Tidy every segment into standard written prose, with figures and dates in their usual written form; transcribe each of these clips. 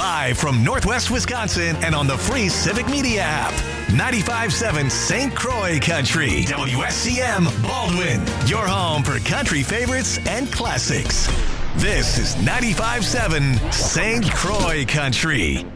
Live from Northwest Wisconsin and on the free Civic Media app. 95.7 St. Croix Country. WSCM Baldwin. Your home for country favorites and classics. This is 95.7 St. Croix Country.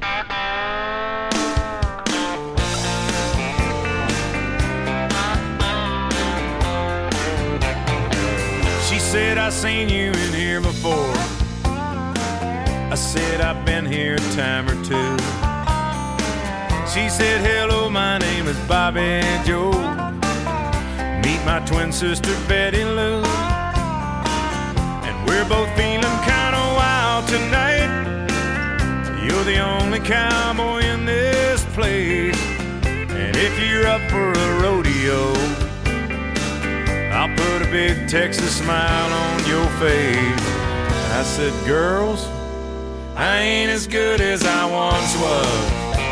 She said, I seen you in here before. I said, I've been here a time or two. She said, hello, my name is Bobby Joe. Meet my twin sister, Betty Lou. And we're both feeling kind of wild tonight. You're the only cowboy in this place. And if you're up for a rodeo, I'll put a big Texas smile on your face. I said, girls, I ain't as good as I once was.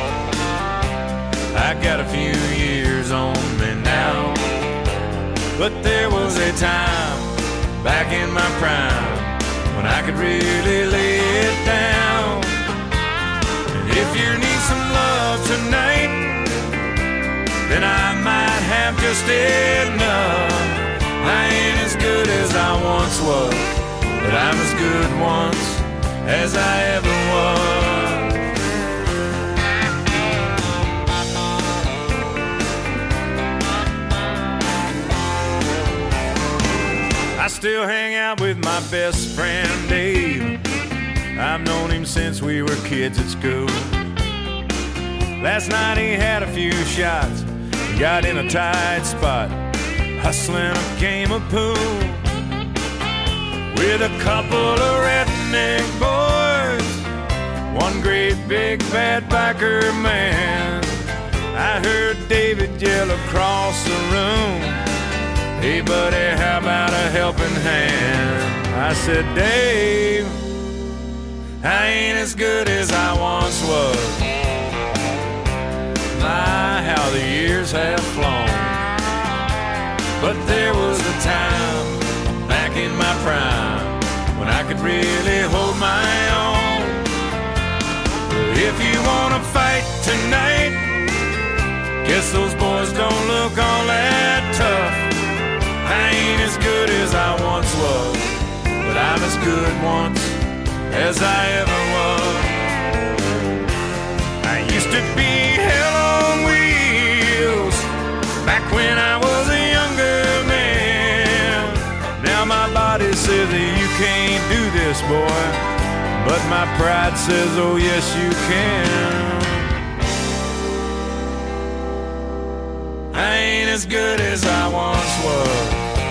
I got a few years on me now. But there was a time back in my prime when I could really lay it down. And if you need some love tonight, then I might have just enough. I ain't as good as I once was, but I'm as good once as I ever was. I still hang out with my best friend Dave. I've known him since we were kids at school. Last night he had a few shots, got in a tight spot, hustling a game of pool with a couple of redneck boys, one great big bad biker man. I heard David yell across the room, hey buddy, how about a helping hand? I said, Dave, I ain't as good as I once was. My, how the years have flown. But there was a time back in my prime when I could really hold my own. If you wanna fight tonight, guess those boys don't look all that tough. I ain't as good as I once was, but I'm as good once as I ever was. I used to be hell on wheels back when I was a younger man. Now my body says that you can't do this, boy, but my pride says, oh yes you can. I ain't as good as I once was.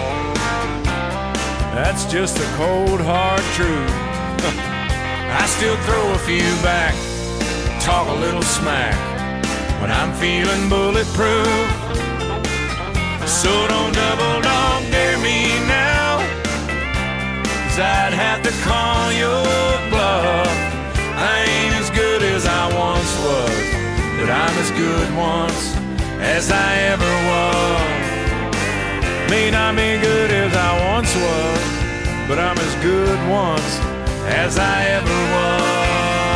That's just the cold hard truth. I still throw a few back, talk a little smack when I'm feeling bulletproof. So don't double dog dare me now, 'cause I'd have to call your bluff. I ain't as good as I once was, but I'm as good once as I ever was. May not be good as I once was, but I'm as good once as I ever was.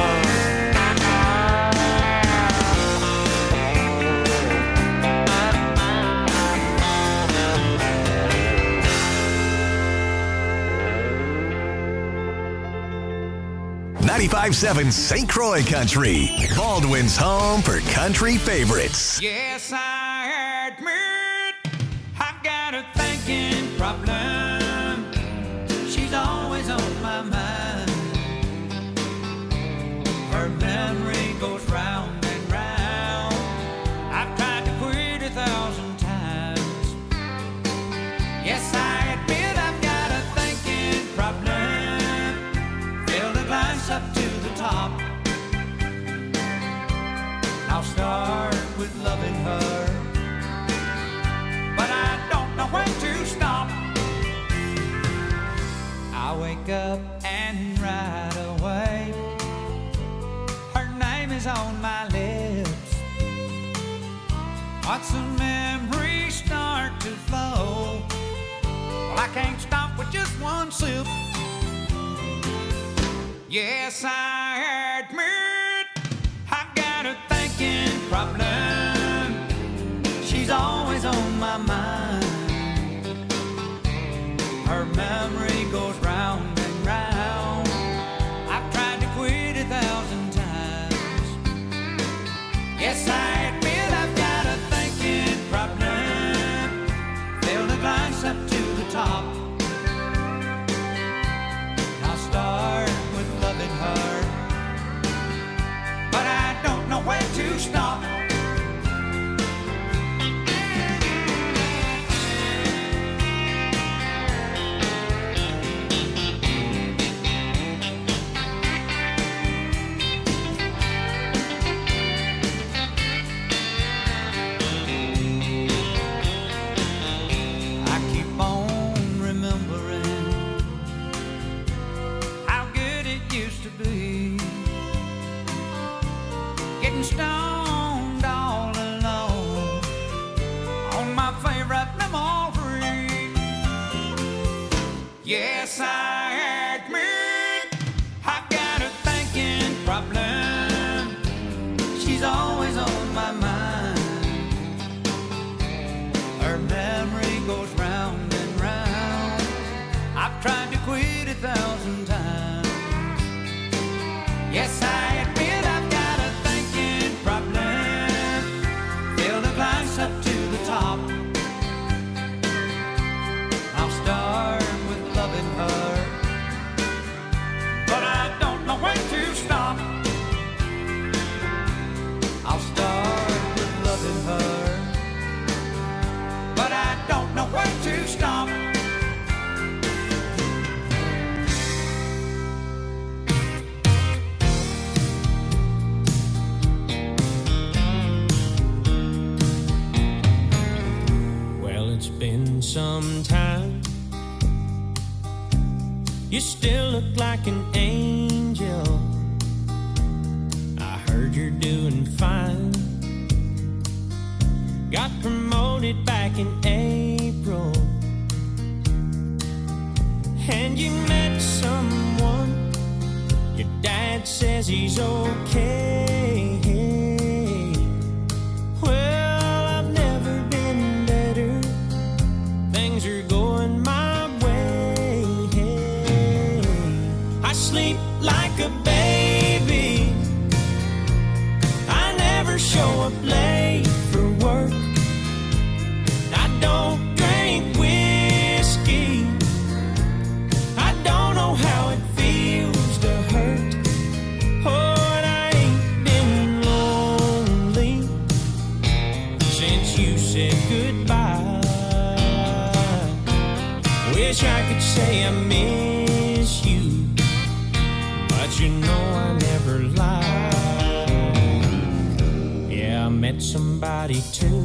95.7 St. Croix Country. Baldwin's home for country favorites. Yes, I admit I've got a thinking problem. She's always on my mind. Her memory goes round and round. I've tried to quit 1,000 times. Yes, I admit I've got a thinking problem. Fill the glass up to the top. I'll start with loving her, but I don't know when to stop. I wake up and right away her name is on my lips. Watch the memories start to flow. Well, I can't stop with just one sip. Yes, I admit 80,000 times. Yes, I admit I've got a thinking problem. Fill the glass up to the top. I'll start with loving her, but I don't know when to stop. I'll start with loving her, but I don't know when to stop. Well, it's been some time. You still look like an angel. I heard you're doing fine. Got promoted back in April, and you met someone. Your dad says he's okay. Well, I've never been better. Things are going my way. I sleep like a baby. I never show up late for work. I don't drink whiskey. I don't know how it feels to hurt. Oh, and I ain't been lonely since you said goodbye. Wish I could say I miss you, but you know I never lie. Yeah, I met somebody too.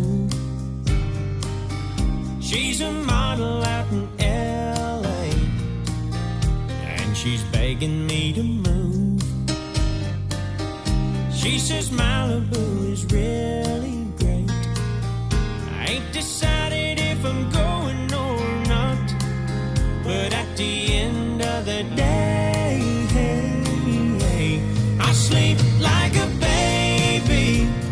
She's a model out in LA, and she's begging me to move. She says Malibu is really great. I ain't decided if I'm going or not, but at the end of the day, I sleep like a baby.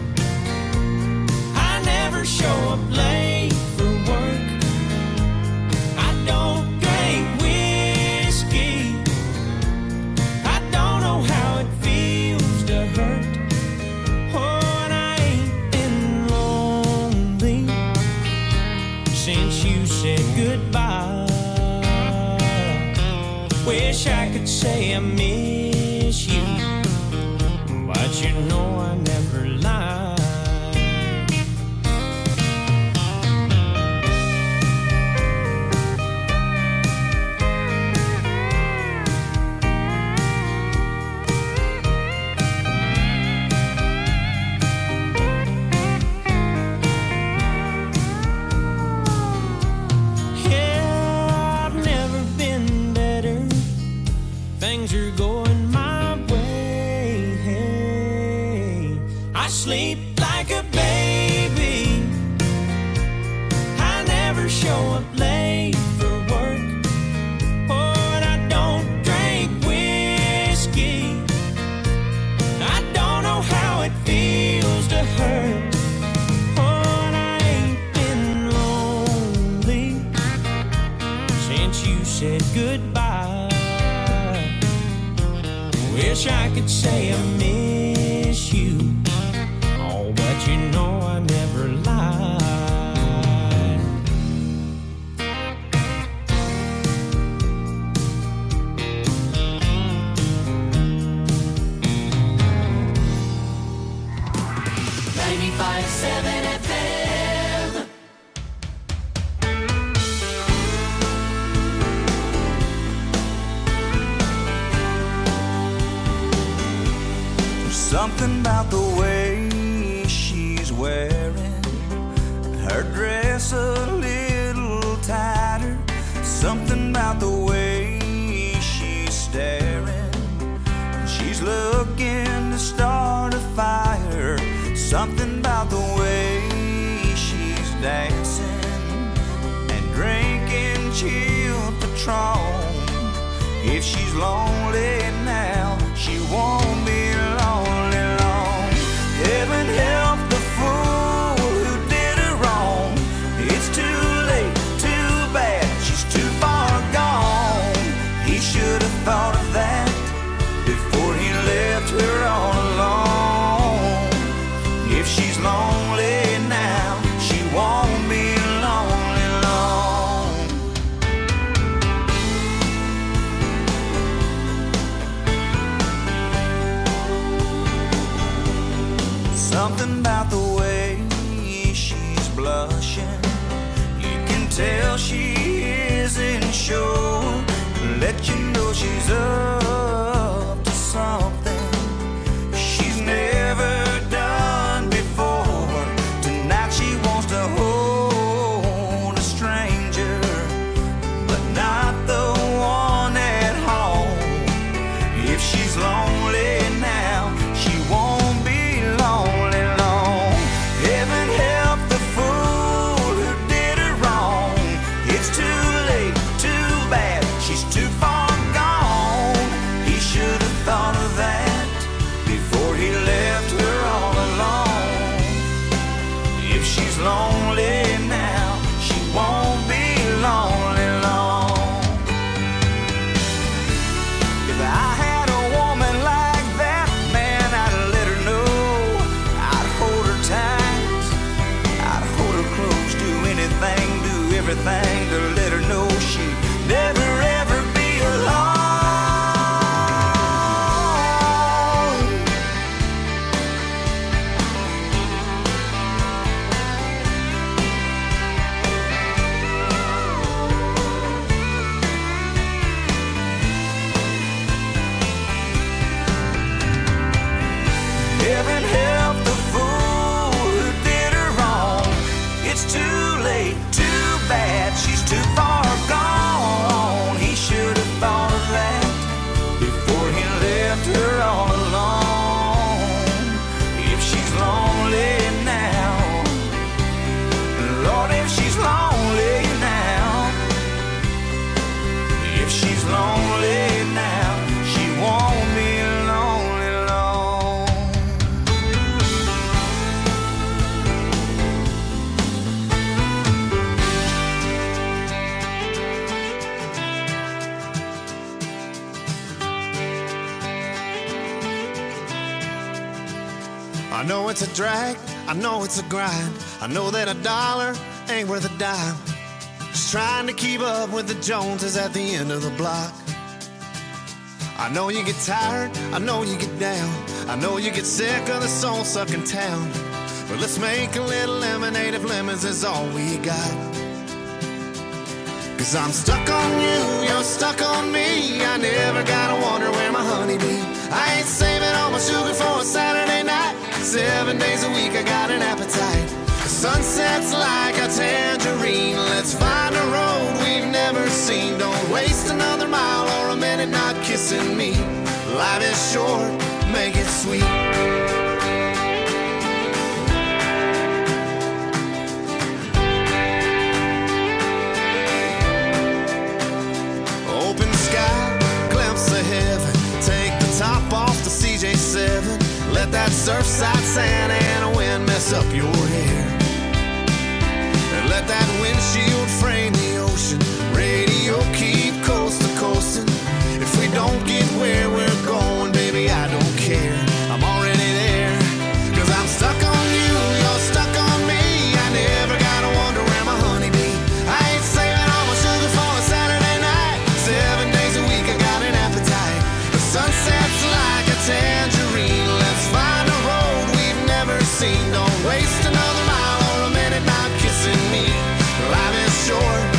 I never show up late for work. I don't drink whiskey. I don't know how it feels to hurt. Oh, and I ain't been lonely since you said goodbye. Wish I could say I miss you, but you know I never lie. Yeah, I've never been better. Things are going my way. I sleep like a baby. I never show up late for work. Oh, and I don't drink whiskey. I don't know how it feels to hurt. Oh, and I ain't been lonely since you said goodbye. Wish I could say I miss you. Oh, but you know I never lie. Something about the way she's wearing her dress a little tighter. Something about the way she's staring. She's looking to start a fire. Something about the way she's dancing and drinking chilled Patron. If she's lonely now, she won't be lonely long. Heaven help the fool who did her wrong. It's too late, too bad, she's too far gone. He should Something about the way she's blushing, you can tell she isn't sure. Let you know she's up to something she's never done before. Tonight she wants to hold a stranger, but not the one at home. If she's lonely now, she won't be lonely long. Heaven help the fool who did her wrong. It's too late, too bad, she's too far gone. He should have thought of that before he left her all alone. If she's lonely now, she won't be lonely long. If I had a woman like that, man, I'd let her know. I'd hold her tight, I'd hold her close, do anything, do everything to let her know she'd never ever be alone. Heaven help the fool who did her wrong. It's too late, too bad, she's too far gone. He should have thought of that before he left her all alone. If she's lonely now, Lord, if she's lonely now, if she's lonely now, she won't be lonely long. I know it's a drag, I know it's a grind. I know that a dollar ain't worth a dime. Just trying to keep up with the Joneses at the end of the block. I know you get tired, I know you get down, I know you get sick of the soul-sucking town. But let's make a little lemonade if lemons is all we got. Cause I'm stuck on you, you're stuck on me. I never gotta wonder where my honey be. I ain't saving all my sugar for a Saturday night. 7 days a week I got an appetite. The sunset's like a tangerine. Let's find a road we've never seen. Don't waste another mile or a minute not kissing me. Life is short, make it sweet. Open sky, glimpse of heaven. Take the top off the CJ7. Let that surfside sand and a wind mess up your hair. And let that windshield frame the ocean. Radio keep coast to coasting. If we don't get where we're going, baby, I don't care. I'm already there. Cause I'm stuck on you, you're stuck on me. I never gotta wonder where my honey be. I ain't saving all my sugar for a Saturday night. 7 days a week I got an appetite. The sunset's like a tangerine. Let's find a road we've never seen. Don't waste another mile or a minute not kissing me. Life is short,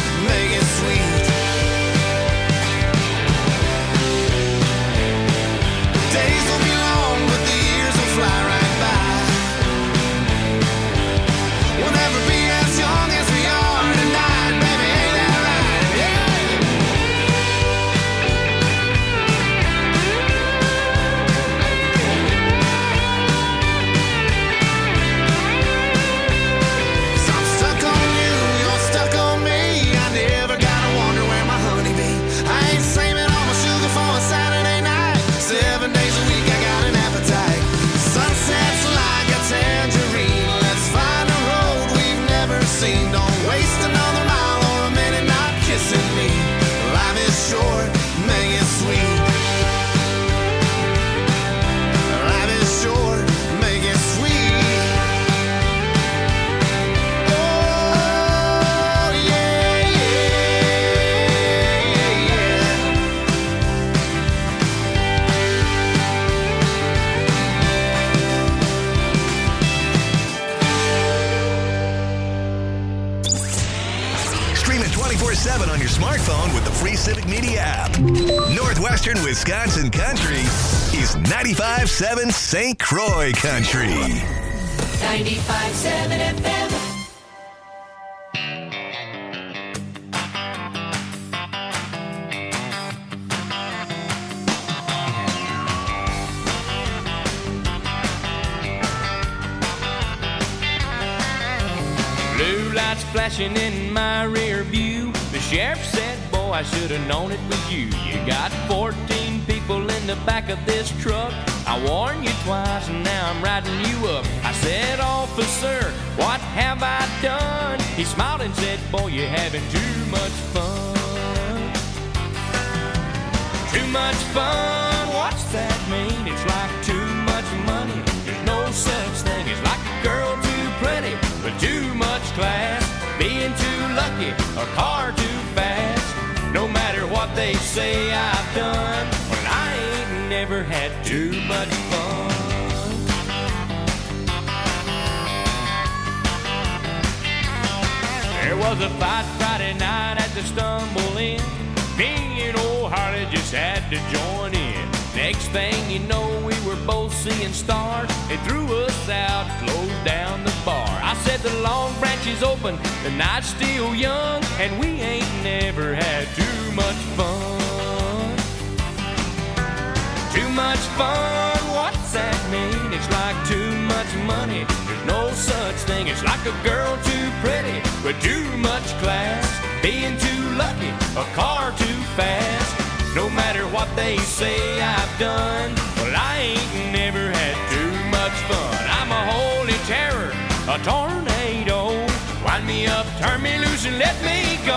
free Civic Media app. Northwestern Wisconsin Country is 95.7 St. Croix Country. 95.7 FM. Blue lights flashing in my rear view. The sheriff said, boy, I should have known it was you. You got 14 people in the back of this truck. I warned you twice and now I'm riding you up. I said, officer, what have I done? He smiled and said, boy, you're having too much fun. Too much fun, what's that mean? It's like too much money. There's no such thing as like a girl too pretty with too much class, being too lucky, a car too fast. No matter what they say I've done, well, I ain't never had too much fun. There was a fight Friday night at the Stumble Inn. Me and old Harley just had to join in. Next thing you know, we were both seeing stars. They threw us out, closed down the bar. I said the Long Branch is open, the night's still young, and we ain't never had too much fun. Too much fun, what's that mean? It's like too much money. There's no such thing. It's like a girl too pretty with too much class, being too lucky, a car too fast. No matter what they say I've done, well, I ain't never had too much fun. I'm a holy terror, a tornado. Wind me up, turn me loose, and let me go.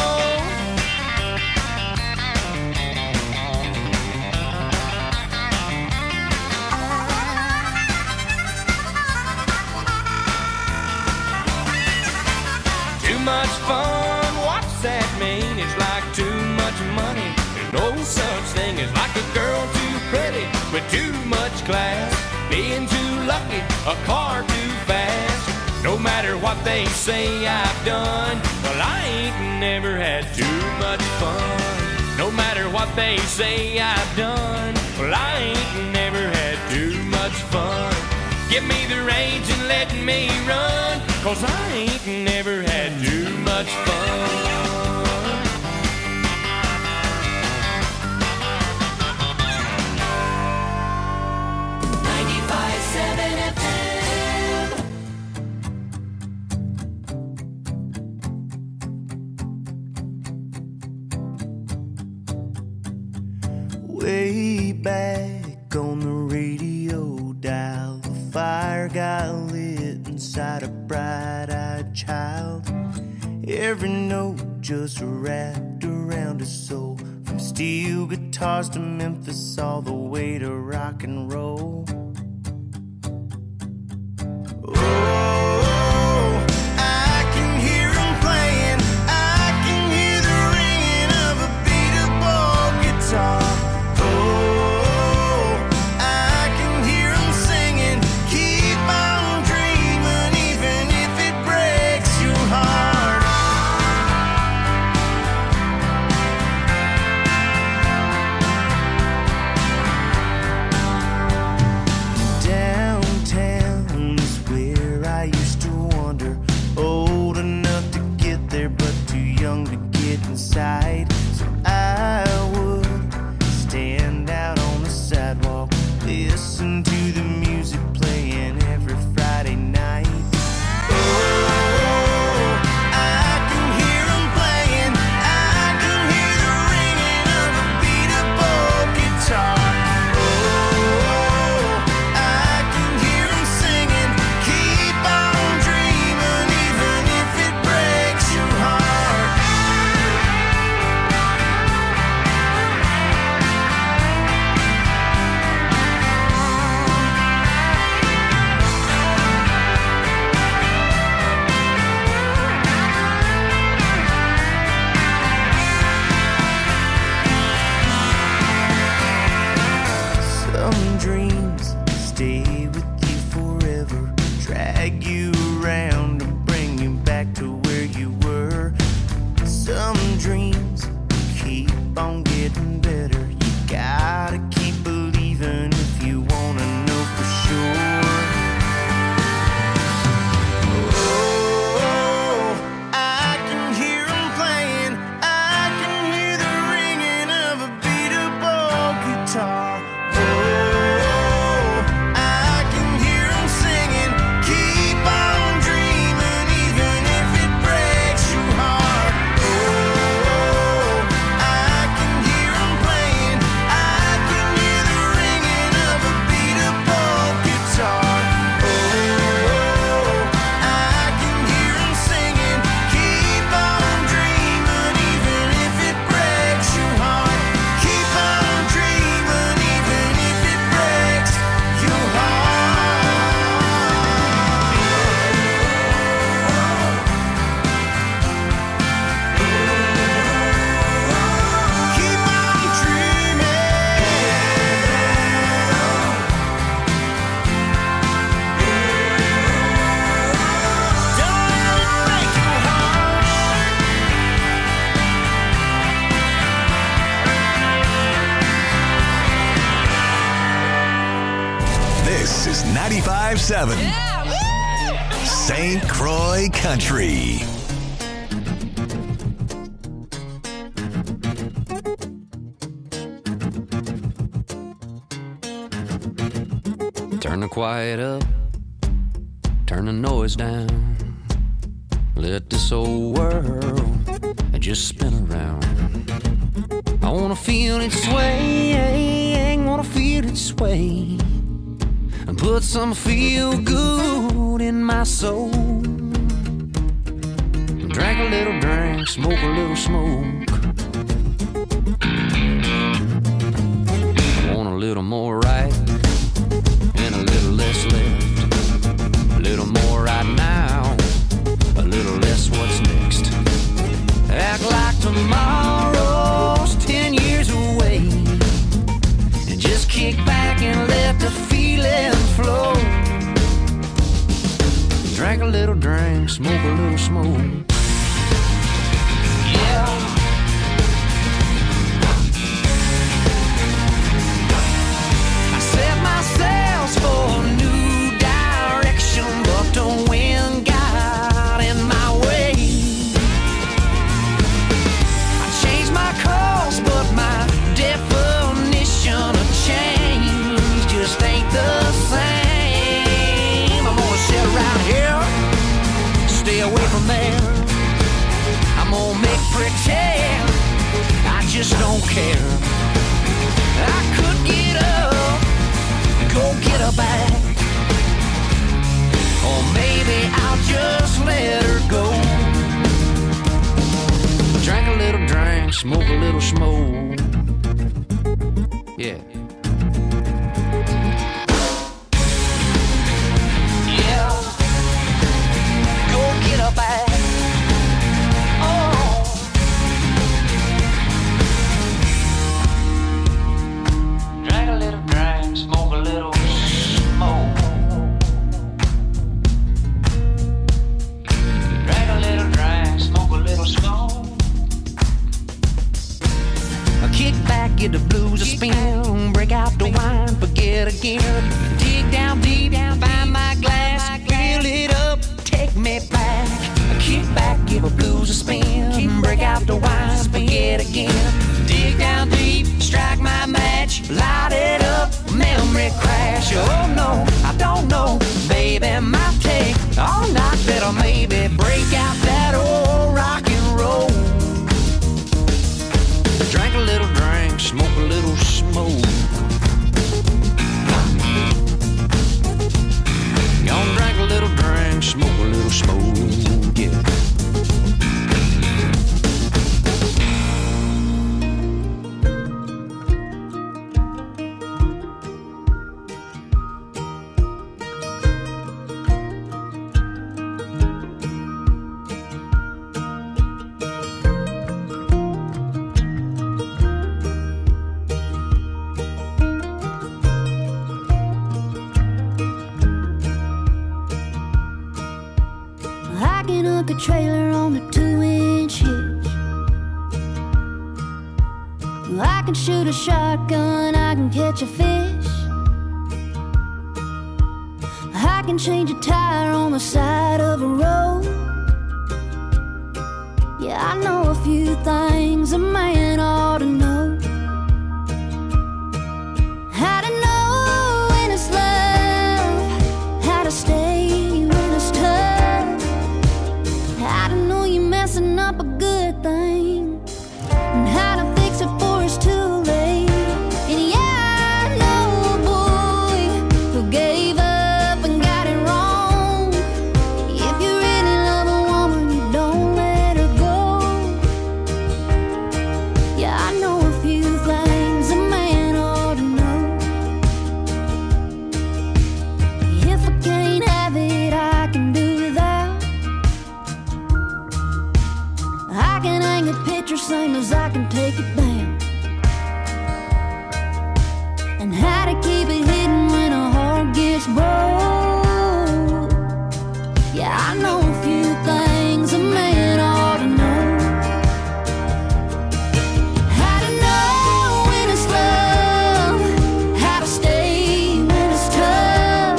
Too much fun, what's that mean? It's like too much money. No such thing as like a girl too pretty with too much class, being too lucky, a car too fast. No matter what they say I've done, well, I ain't never had too much fun. No matter what they say I've done, well, I ain't never had too much fun. Give me the reins and let me run, 'cause I ain't never had too much fun. 95.7 FM. Way back on the radio dial, the fire got lit inside a bright-eyed child. Every note just wrapped around his soul, from steel guitars to Memphis, all the way to rock and roll. Oh, I can hear him playing, I can hear the ringing of a beat-up guitar. Oh, I can hear him singing, keep on dreaming, even if it breaks your heart. Downtown is where I used to wander, old enough to get there but too young to get inside. So I would stand out on the sidewalk, listen to the music playing every Friday night. Oh, I can hear 'em playing, I can hear the ringing of a beat-up old guitar. Oh, I can hear 'em singing, keep on dreaming, even if it breaks your heart. This is 95.7 St. Croix Country. Turn the quiet up, turn the noise down. Let this old world just spin around. I wanna feel it sway, wanna feel it sway, and put some feel good in my soul. Drink a little drink, smoke a little smoke. I want a little more right and a little less left. A little more right now, a little less what's next. Act like tomorrow's 10 years away, and just kick back and let the feeling flow. Drink a little drink, smoke a little smoke. Yeah. I set my sails for a new direction, but the wind got in my way. I changed my course, but my definition of change just ain't the same. I'm gonna sit around here, stay away from there. I'm gonna make pretend I just don't care. I could get up, go get her back, or maybe I'll just let her go. Drink a little drink, smoke a little smoke. Yeah. Yeah. Go get her back. Oh. Drink a little drink, smoke a little smoke. Drink a little drink, smoke a little smoke. Kick back, get the blues a spin, break out the wine, forget again. Dig down deep, find my glass, fill it up, take me back. Kick back, give the blues a spin, break out the wine, forget again. Dig down deep, strike my match, light it up, memory crash. Oh no, I don't know, baby, might take all night, better maybe break out that old rock and roll. Drink a little drink, smoke a little smoke. Gonna drink a little drink, smoke a little smoke, yeah. I can hook a trailer on a 2-inch hitch. I can shoot a shotgun, I can catch a fish. I can change a tire on the side of a road. Yeah, I know a few things a man ought to know. How to know when it's love, how to stay when it's tough, how to know you're messing up a good thing, and how to fix it before it's too late. And yeah, I know a boy who gave up and got it wrong. If you really love a woman, you don't let her go. Yeah, I know a few things a man ought to know. If I can't have it, I can do without. I can hang a picture same as I can take it down. And how to keep it hidden when a heart gets broke. Yeah, I know a few things a man ought to know. How to know when it's love, how to stay when it's tough,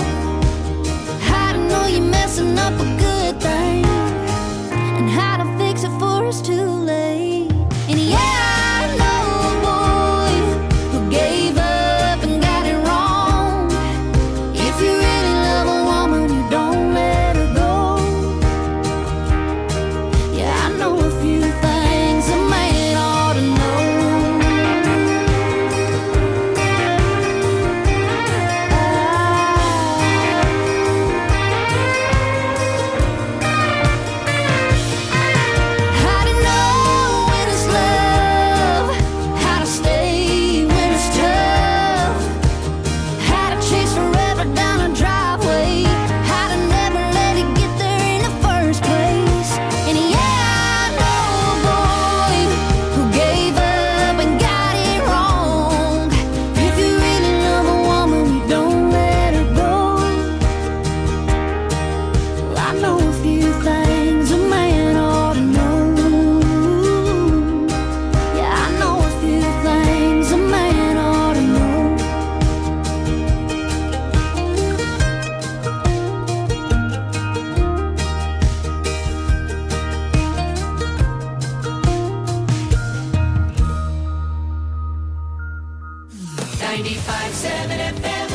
95.7 FM.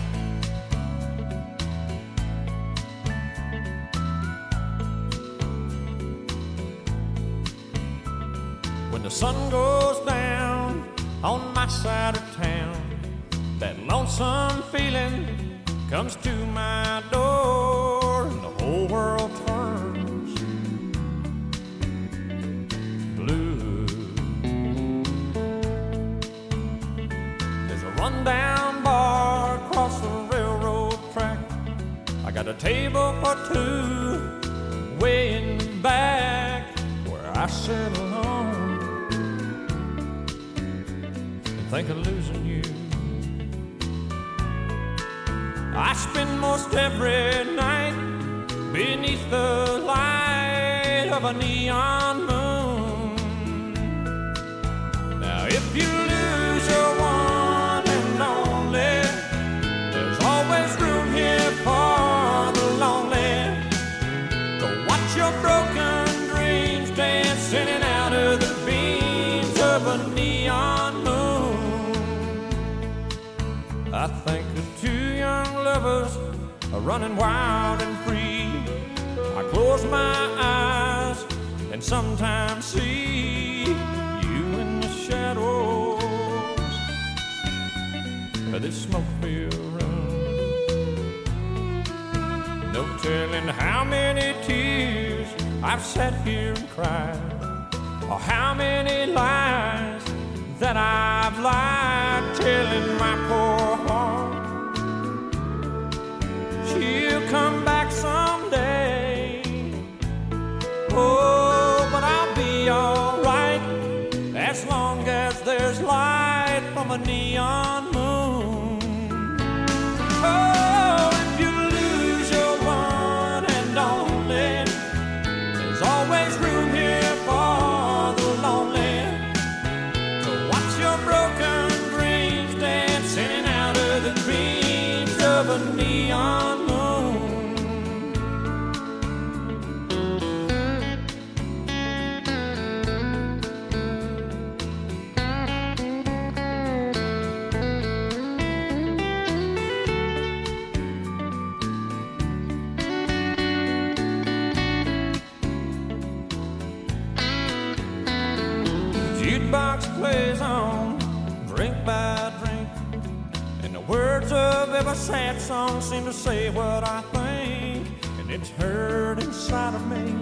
When the sun goes down on my side of town, that lonesome feeling comes to my door, and the whole world turns blue. There's a rundown bar across the railroad track. I got a table for two way in the back where I sit alone and think of losing you. I spend most every night beneath the light of a neon moon. Now if you lose your one and only, there's always room here for the lonely. To watch your broken dreams dance in and out of the beams of a neon moon. I think of two young lovers are running wild and free. I close my eyes and sometimes see you in the shadows of this smoke-filled room. No telling how many tears I've sat here and cried, or how many lies that I've lied, telling my poor heart she'll come back someday. Oh, but I'll be alright as long as there's light from a neon moon. Oh, if you lose your one and only, there's always room here for the lonely. To watch your broken dreams dance in and out of the dreams of a neon moon. Jukebox plays on, drink by drink, and the words of every sad song seem to say what I think, and it's hurt inside of me.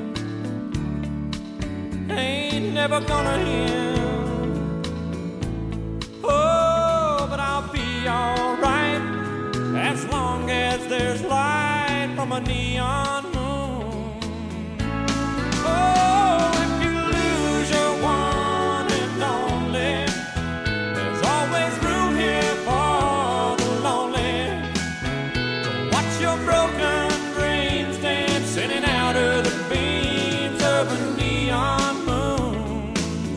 Ain't never gonna end. Oh, but I'll be alright as long as there's light from a neon moon. Oh, if you lose your one and only, there's always room here for the lonely. To watch your broken dreams dance in and out of the beams of a neon moon.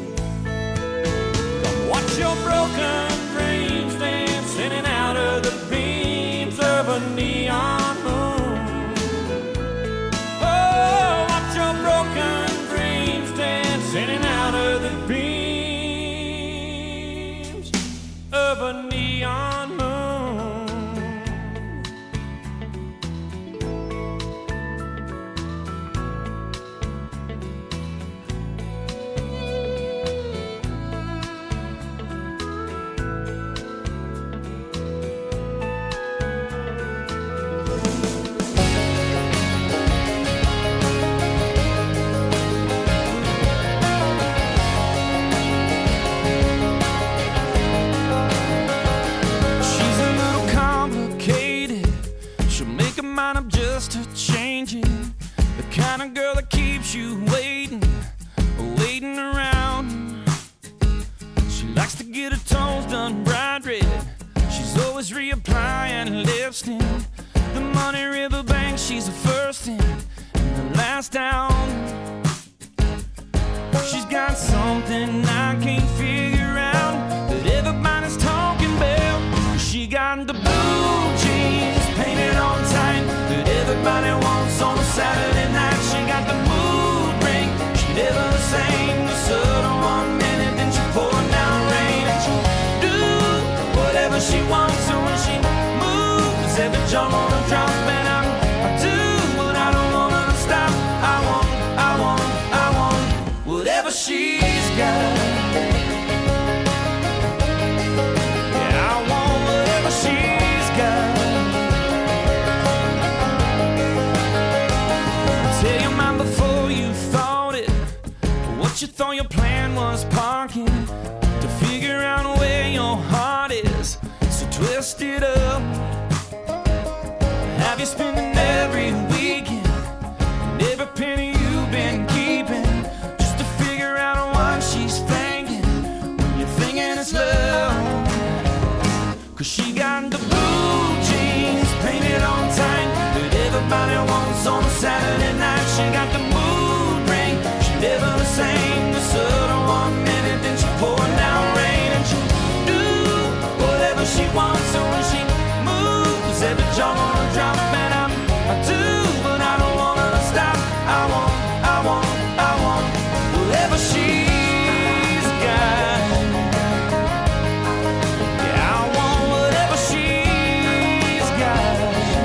Come watch your broken dreams dance in and out of the beams of a neon moon. Oh, watch your broken dreams dance in and out of the beams of a neon moon. She's a little complicated. She'll make a mind up just to change it. The kind of girl that keeps you waiting around. She likes to get her toes done bright red. She's always reapplying lipstick. The Money River Bank, she's the first in and the last down. She's got something I can't figure out that everybody's talking about. She got the blue jeans painted on tight that everybody wants on a Saturday night. She got the mood ring, she never sang the sun 1 minute, then she poured down rain. And she'll do whatever she wants. So when she moves, every jaw wanna drop. And I do what I don't want her to stop. I want whatever she's got. Yeah, I want whatever she's got. Tell your mind before you thought it. What you thought your plan was parking to figure out where your heart is. So twist it up. Have you spending every weekend and every penny you've been keeping just to figure out what she's thinking when you're thinking it's love? Cause she got the blue jeans painted on tight that everybody wants on a Saturday night. She got the mood ring, she never the same. The sun 1 minute, then she pouring down rain. And she do whatever she wants. So when she moves, every jaw wanna drop. And I do, but I don't want her to stop. I want whatever she's got. Yeah, I want whatever she's got.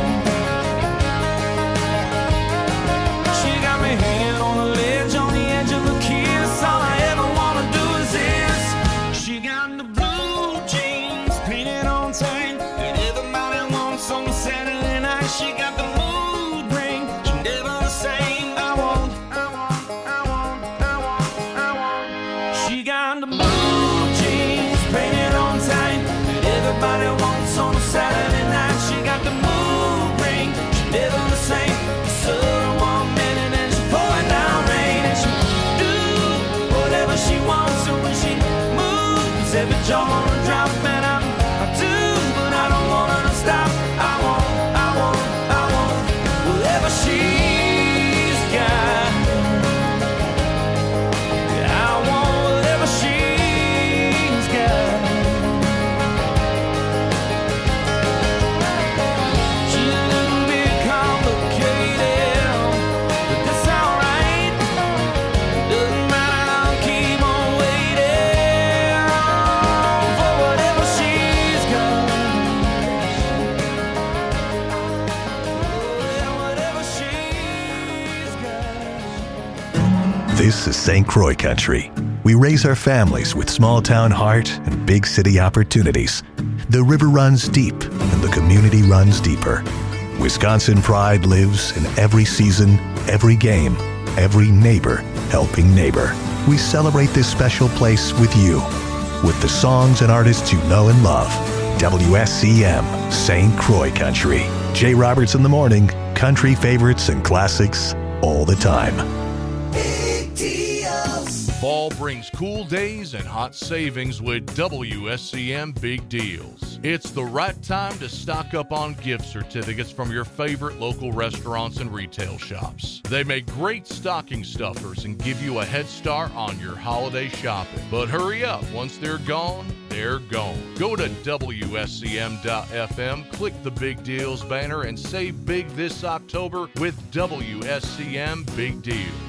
She got me hanging on the ledge, on the edge of a kiss. All I ever wanna do is this. She got the blue jeans painted on tight that everybody wants on Saturday night. She got the mood ring, she never the same. I want. She got the blue jeans painted on tight that everybody wants on a Saturday night. She got the mood ring, she never the same. The sun 1 minute and she pouring down rain. And she do whatever she wants. So when she moves, every jaw wanna drop. And I do, but I don't want her to stop. I want whatever she's got. Yeah, I want whatever she's got. She's a little bit complicated, but that's alright. Doesn't matter, I'll keep on waiting for whatever she's got. Yeah, whatever she's got. This is St. Croix country. We raise our families with small town heart and big city opportunities. The river runs deep and the community runs deeper. Wisconsin pride lives in every season, every game, every neighbor helping neighbor. We celebrate this special place with you, with the songs and artists you know and love. WSCM, St. Croix country. Jay Roberts in the morning, country favorites and classics all the time. Fall brings cool days and hot savings with WSCM Big Deals. It's the right time to stock up on gift certificates from your favorite local restaurants and retail shops. They make great stocking stuffers and give you a head start on your holiday shopping. But hurry up, once they're gone, they're gone. Go to WSCM.FM, click the Big Deals banner, and save big this October with WSCM Big Deals.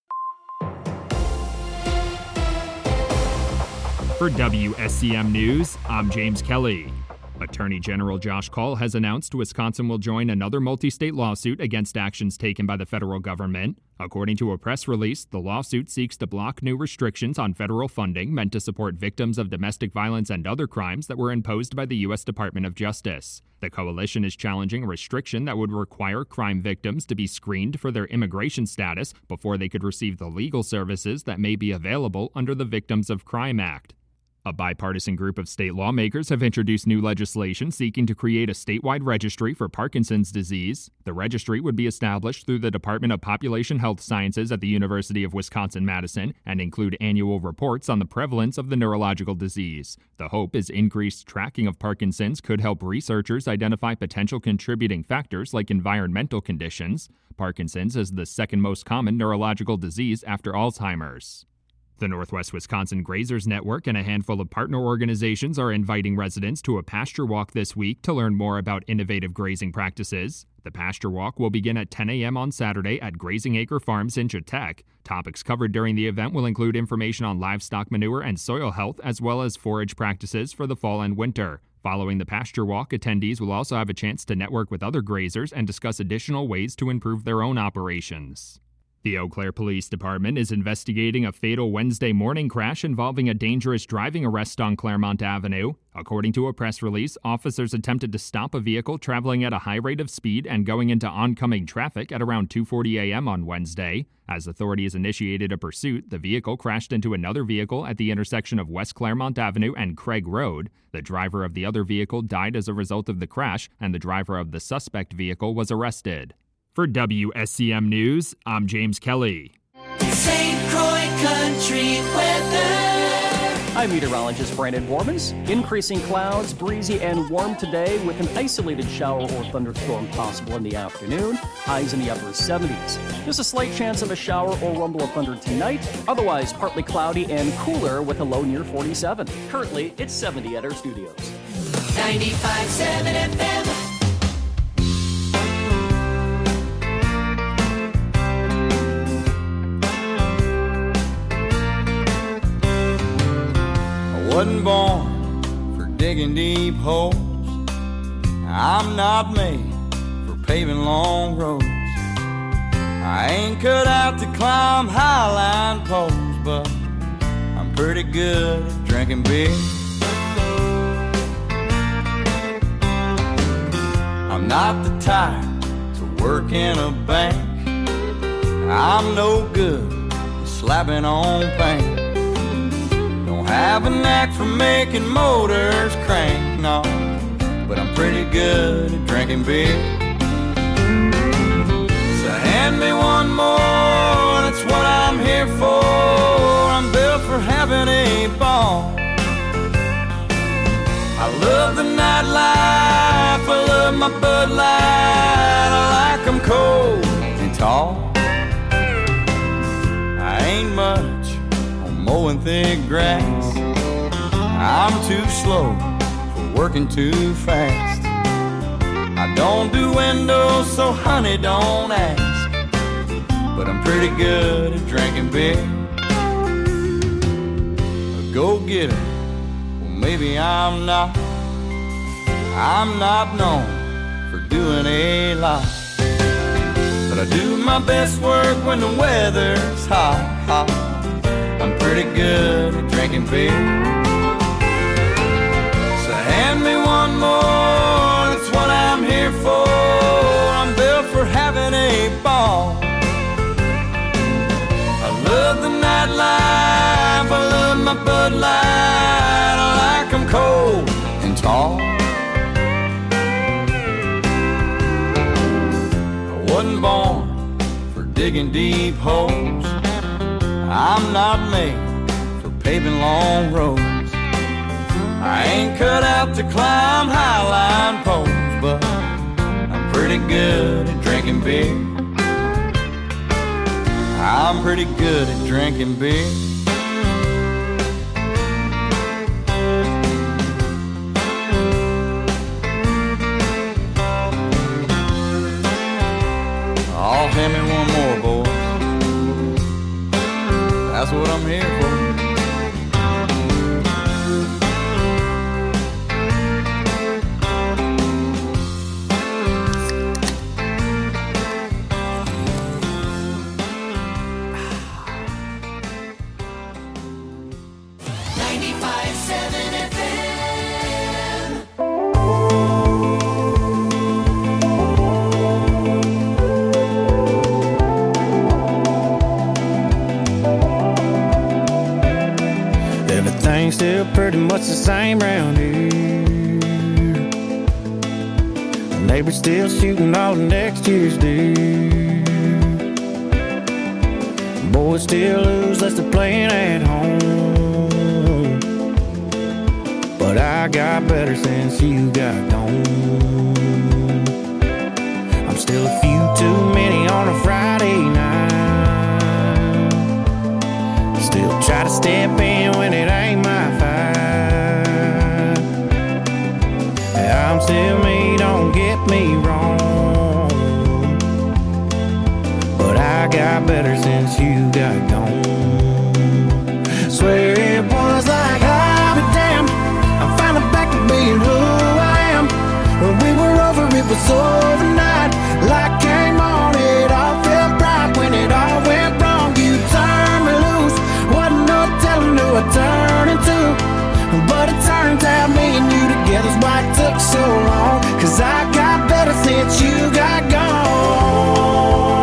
For WSCM News, I'm James Kelly. Attorney General Josh Kaul has announced Wisconsin will join another multi-state lawsuit against actions taken by the federal government. According to a press release, the lawsuit seeks to block new restrictions on federal funding meant to support victims of domestic violence and other crimes that were imposed by the U.S. Department of Justice. The coalition is challenging a restriction that would require crime victims to be screened for their immigration status before they could receive the legal services that may be available under the Victims of Crime Act. A bipartisan group of state lawmakers have introduced new legislation seeking to create a statewide registry for Parkinson's disease. The registry would be established through the Department of Population Health Sciences at the University of Wisconsin-Madison and include annual reports on the prevalence of the neurological disease. The hope is increased tracking of Parkinson's could help researchers identify potential contributing factors like environmental conditions. Parkinson's is the second most common neurological disease after Alzheimer's. The Northwest Wisconsin Grazers Network and a handful of partner organizations are inviting residents to a pasture walk this week to learn more about innovative grazing practices. The pasture walk will begin at 10 a.m. on Saturday at Grazing Acre Farms in Chautauqua. Topics covered during the event will include information on livestock manure and soil health, as well as forage practices for the fall and winter. Following the pasture walk, attendees will also have a chance to network with other grazers and discuss additional ways to improve their own operations. The Eau Claire Police Department is investigating a fatal Wednesday morning crash involving a dangerous driving arrest on Claremont Avenue. According to a press release, officers attempted to stop a vehicle traveling at a high rate of speed and going into oncoming traffic at around 2:40 a.m. on Wednesday. As authorities initiated a pursuit, the vehicle crashed into another vehicle at the intersection of West Claremont Avenue and Craig Road. The driver of the other vehicle died as a result of the crash, and the driver of the suspect vehicle was arrested. For WSCM News, I'm James Kelly. St. Croix Country weather. I'm meteorologist Brandon Bormans. Increasing clouds, breezy and warm today with an isolated shower or thunderstorm possible in the afternoon. Highs in the upper 70s. There's a slight chance of a shower or rumble of thunder tonight. Otherwise, partly cloudy and cooler with a low near 47. Currently, it's 70 at our studios. 95.7 FM. Wasn't born for digging deep holes. I'm not made for paving long roads. I ain't cut out to climb highline poles, but I'm pretty good at drinking beer. I'm not the type to work in a bank. I'm no good at slapping on paint. Have a knack for making motors crank, no, but I'm pretty good at drinking beer. So hand me one more, that's what I'm here for. I'm built for having a ball. I love the nightlife, I love my Bud Light. I like 'em cold and tall. I ain't much mowing thick grass. I'm too slow for working too fast. I don't do windows, so honey, don't ask. But I'm pretty good at drinking beer. A go-getter, well maybe I'm not. I'm not known for doing a lot. But I do my best work when the weather's hot, hot. I'm pretty good at drinking beer. So hand me one more, that's what I'm here for. I'm built for having a ball. I love the nightlife, I love my Bud Light. I like 'em cold and tall. I wasn't born for digging deep holes. I'm not made for paving long roads. I ain't cut out to climb highline poles, but I'm pretty good at drinking beer. I'm pretty good at drinking beer. Oh, hand me one more, boy. That's what I'm here for. Still pretty much the same round here. The neighbor's still shooting all of next year's deer. Boys still lose less they're playing at home. But I got better since you got gone. I'm still a few too many on a Friday night. Still try to step in when it ain't my fight. I'm still me, don't get me wrong, but I got better since you got gone. Swear it was like, I'll be damned, I'm finally back to being hood. was overnight. Light came on, it all felt bright. When it all went wrong, you turned me loose. Wasn't no telling who I turned into. But it turns out me and you together's why it took so long. 'Cause I got better since you got gone.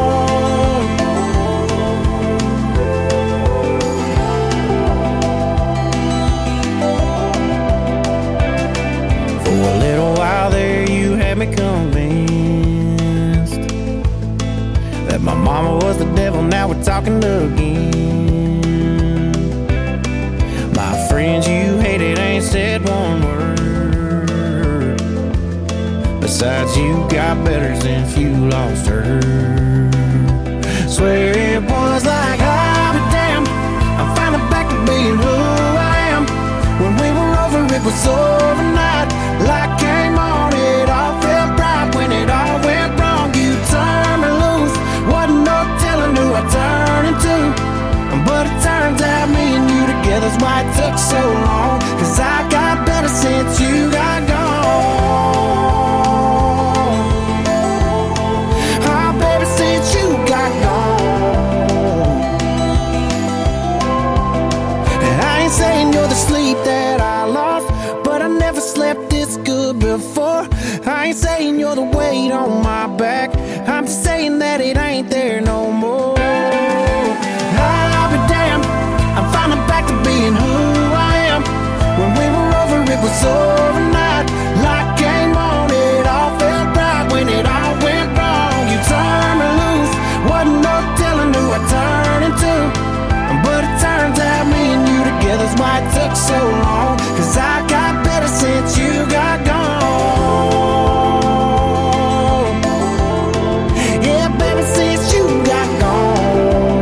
For a little while there you had me convinced that my mama was the devil, now we're talking again. My friends you hated ain't said one word. Besides, you got better since you lost her. Swear it was like, I'll be damned, I'm finally back to being who I am. When we were over, it was overnight. Light came on, it all felt bright. When it all went wrong, you turned me loose. Wasn't no telling who I turned into. But it turns out me and you together's why it took so long. 'Cause I got better since you got gone. Oh, baby, since you got gone. And I ain't saying you're the sleep that I lost, but I never slept this good before. I ain't saying you're the weight on my back, I'm just saying that it ain't there no more. I'll be damned, I'm finally back to being who I am. When we were over, it was overnight. Light came on, it all felt bright. When it all went wrong, you turned me loose. Wasn't no telling who I turned into. But it turns out me and you together's why it took so long. 'Cause I got better since you got gone. Yeah, baby, since you got gone.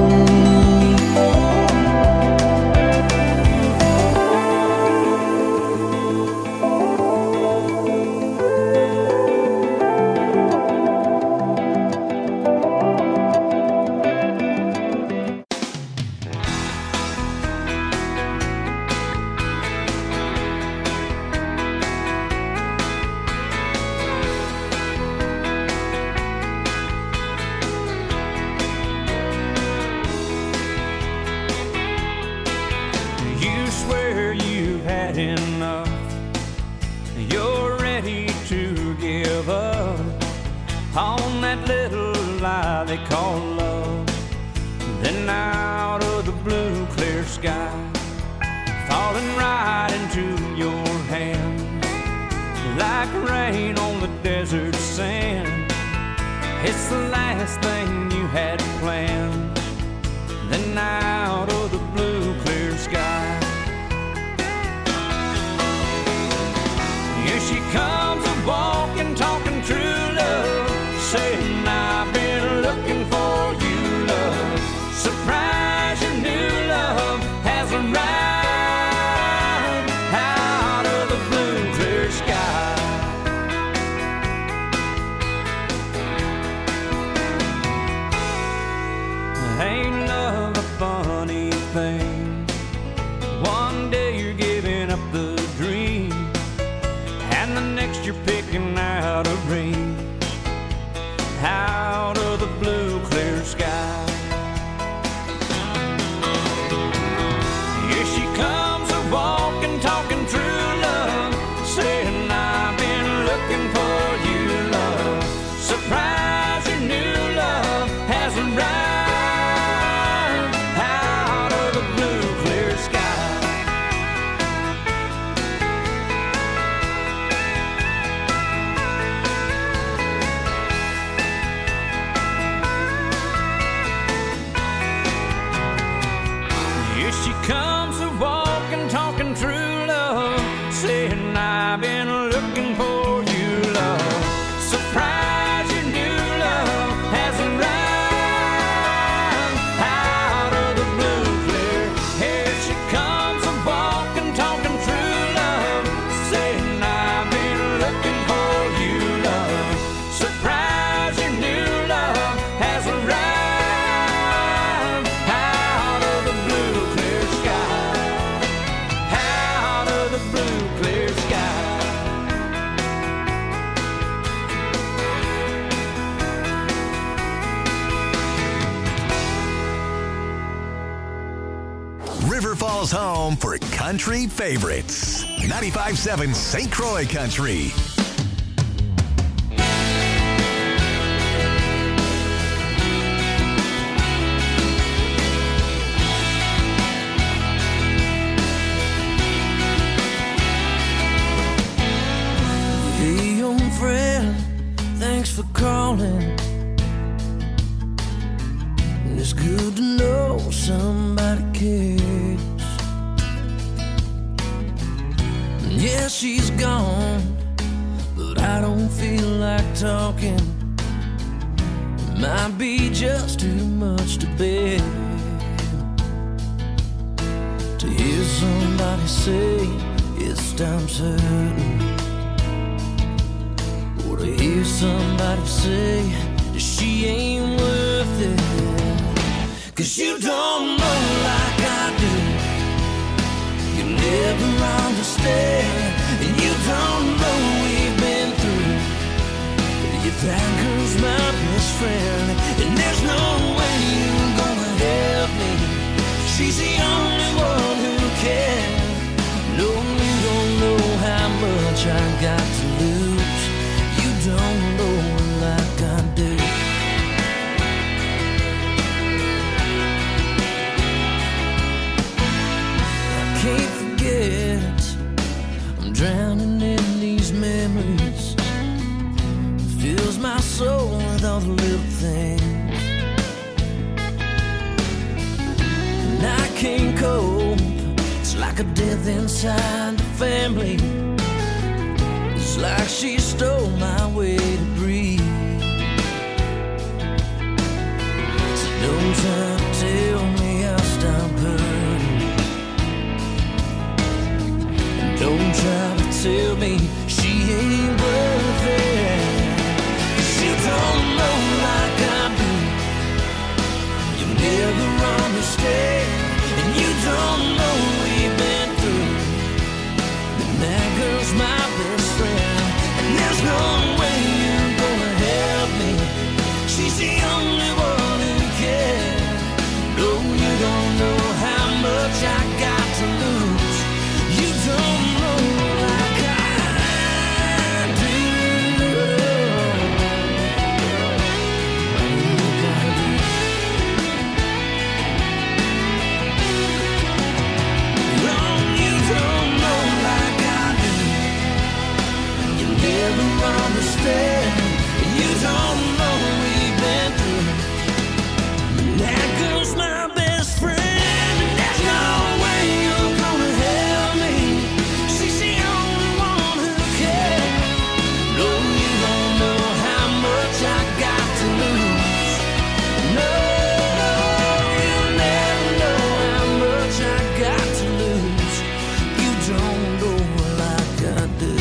You swear you've had enough. You're ready to give up on that little lie they call love. Then out of the blue clear sky, falling right into your hands, like rain on the desert sand. It's the last thing you had planned. Then out of the blue clear sky, here she comes a-walking, talking true love, saying I've been looking for you, love. Surprise, your new love has arrived out of the blue clear sky. Ain't love a funny thing? One day you're giving up the dream, and the next you're picking out a ring out of the blue clear sky. Here she comes a-walking, talking true love, saying I've been looking for you, love. Surprise, your new love has arrived out of the blue clear sky. Here she comes a-walking, talking true love, saying I've been looking for you, love. Surprise, your new Charles' home for country favorites. 95.7 St. Croix Country. Hey, young friend, thanks for calling. It's good to know somebody cares. Yeah, she's gone, but I don't feel like talking. It might be just too much to bear. To hear somebody say it's time certain, or to hear somebody say that she ain't worth it. 'Cause you don't know like I do. You never understand, and you don't know we've been through. You that girl's my best friend, and there's no way you're gonna help me. She's the only one who can. No, you don't know how much I got to lose. You don't know like I do. Can't forget, I'm drowning in these memories. Fills my soul with all the little things, and I can't cope. It's like a death inside the family. It's like she stole my way to breathe. So don't try to tell me I'll stop hurting. Don't try to tell me she ain't worth it. 'Cause you don't know like I do. You never understand, and you don't know we've been through. And that girl's my best friend, and there's no way you're gonna help me. She's the only one who can. No, you don't know how much I got to lose. You don't know like I do. Wrong, you don't know like I do. You never understand. You don't know we've been through. But that girl's my best friend, and there's no way you're gonna help me. She's the only one who cares. No, you don't know how much I got to lose. No, you'll never know how much I got to lose. You don't know like I do.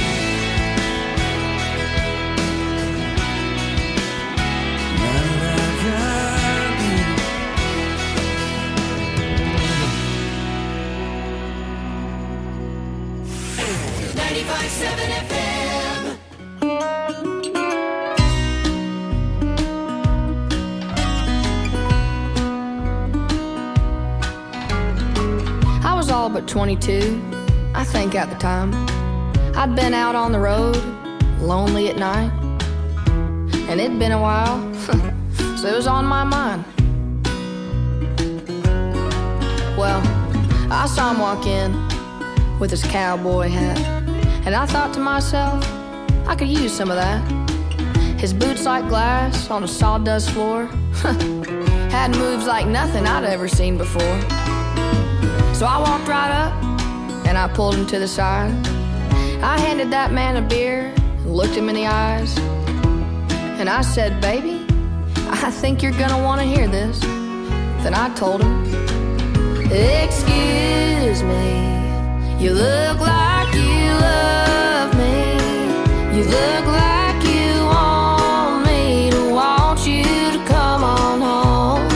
Not like I do. 95.7 FM. I was all but 22, I think at the time. I'd been out on the road, lonely at night, and it'd been a while, so it was on my mind. Well, I saw him walk in with his cowboy hat, and I thought to myself, I could use some of that. His boots like glass on a sawdust floor had moves like nothing I'd ever seen before. So I walked right up and I pulled him to the side. I handed that man a beer and looked him in the eyes, and I said, baby, I think you're gonna want to hear this. Then I told him, excuse me, you look like you love me. You look like you want me to want you to come on home.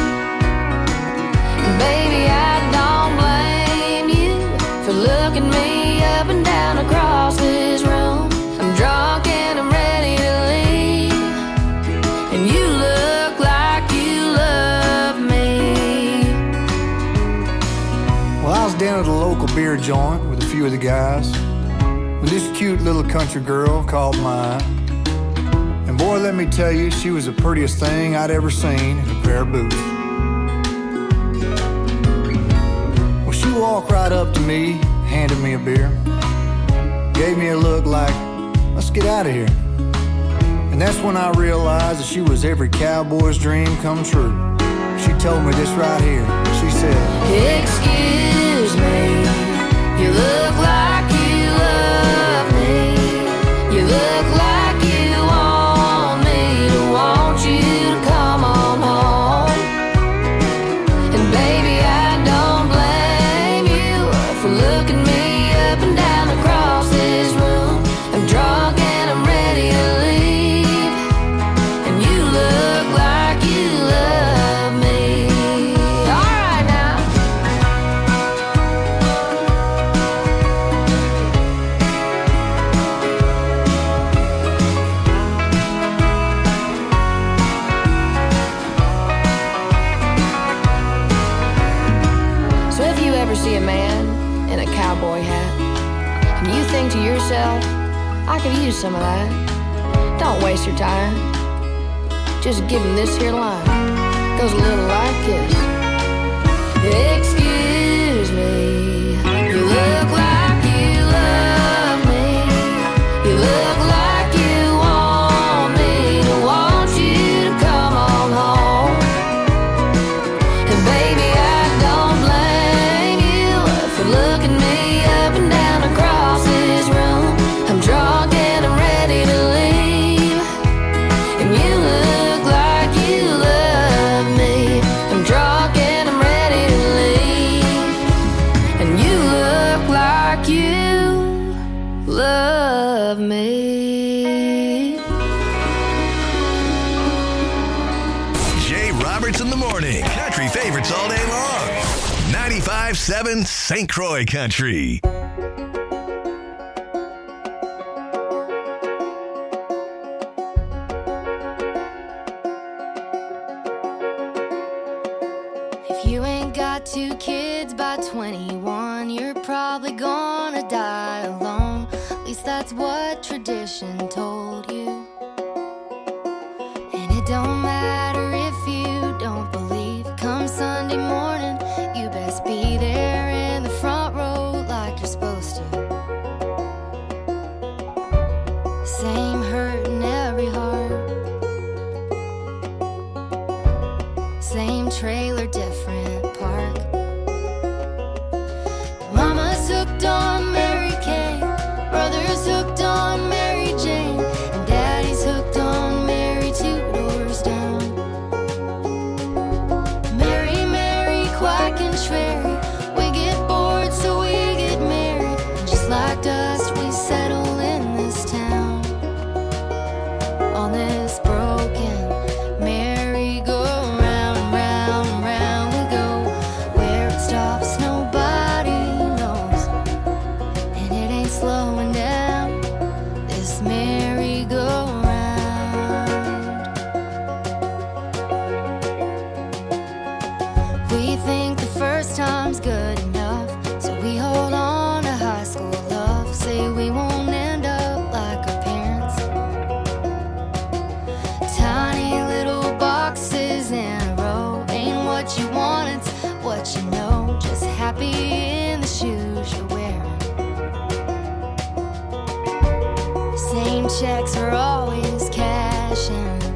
Baby, I don't blame you for looking me up and down across this room. I'm drunk and I'm ready to leave, and you look like you love me. Well, I was down at the joint with a few of the guys when this cute little country girl called mine. And boy, let me tell you, she was the prettiest thing I'd ever seen in a pair of boots. Well, she walked right up to me, handed me a beer, gave me a look like, let's get out of here. And that's when I realized that she was every cowboy's dream come true. She told me this right here. She said, excuse me, you look like you love me. You look like you want me to want you to come on home. And baby, I don't blame you for looking me up and down across this room. I'm drunk and I'm ready to leave, and you look like you love me. All right now. So if you ever see a man in a cowboy hat and you think to yourself, I could use some of that, don't waste your time. Just give him this here line. Goes a little like this. Excuse me, you look like you love me. You look like you want me to want you to come on home. And baby, I don't blame you for looking me up and down across this room. I'm drunk and I'm ready to leave, and you look like you love me. I'm drunk and I'm ready to leave, and you look like you love me. Jay Roberts in the morning. Country favorites all day long. 95.7 St. Croix Country. If you ain't got 2 kids by 21, you're probably gonna die alone. At least that's what tradition told you. And it don't matter if you don't believe. Come Sunday morning, you best be there in the front row like you're supposed to. Same hurt in every heart, same trailer, different park. Mama's hooked on Mary Kay, brother's hooked on Mary Jane, and daddy's hooked on Mary 2 doors down. Mary, Mary, quack and Sherry, we get bored so we get married, and just like dust we settle in this town. On this broken merry-go-round, round and round we go. Where it stops nobody knows, and it ain't slowing down, this merry-go-round. We think the first time's good enough, so we hold on to high school love. Say we won't end up like our parents, tiny little boxes in a row. Ain't what you want, it's what you know. Just happy in the shoes you're wearing. Same checks are always cashing.